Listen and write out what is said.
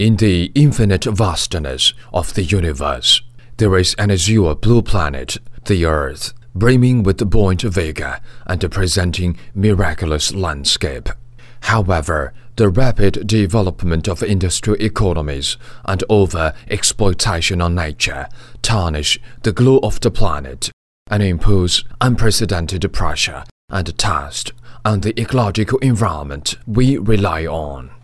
In the infinite vastness of the universe, there is an azure blue planet, the Earth, brimming with buoyant vigor and presenting miraculous landscape. However, the rapid development of industrial economies and over-exploitation on nature tarnish the glow of the planet and impose unprecedented pressure and test on the ecological environment we rely on.